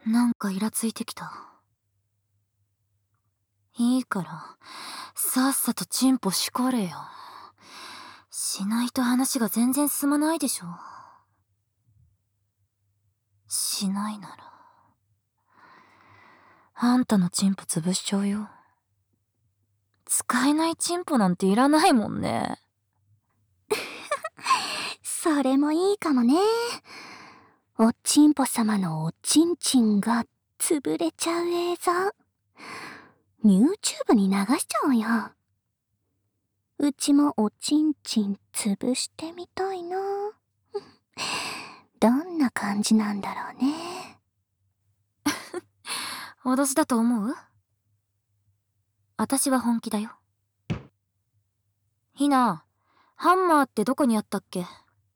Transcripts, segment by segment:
なんかイラついてきた。いいから、さっさとチンポしこれよ。しないと話が全然進まないでしょ。しないなら、あんたのチンポ潰しちゃうよ。使えないチンポなんていらないもんね。 それもいいかもね。おちんぽ様のおちんちんが潰れちゃう映像、YouTube に流しちゃおうよ。うちもおちんちん潰してみたいな。どんな感じなんだろうね。 脅しだと思う？私は本気だよ。ひな、ハンマーってどこにあったっけ？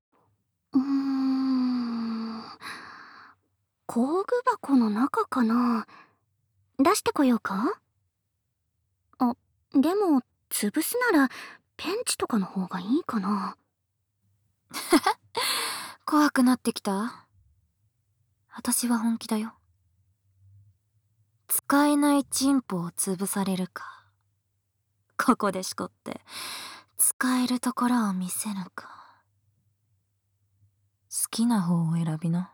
工具箱の中かな。出してこようか？あ、でも、潰すなら、ペンチとかの方がいいかな。 怖くなってきた？私は本気だよ。使えないチンポを潰されるか、ここでしこって使えるところを見せるか。好きな方を選びな。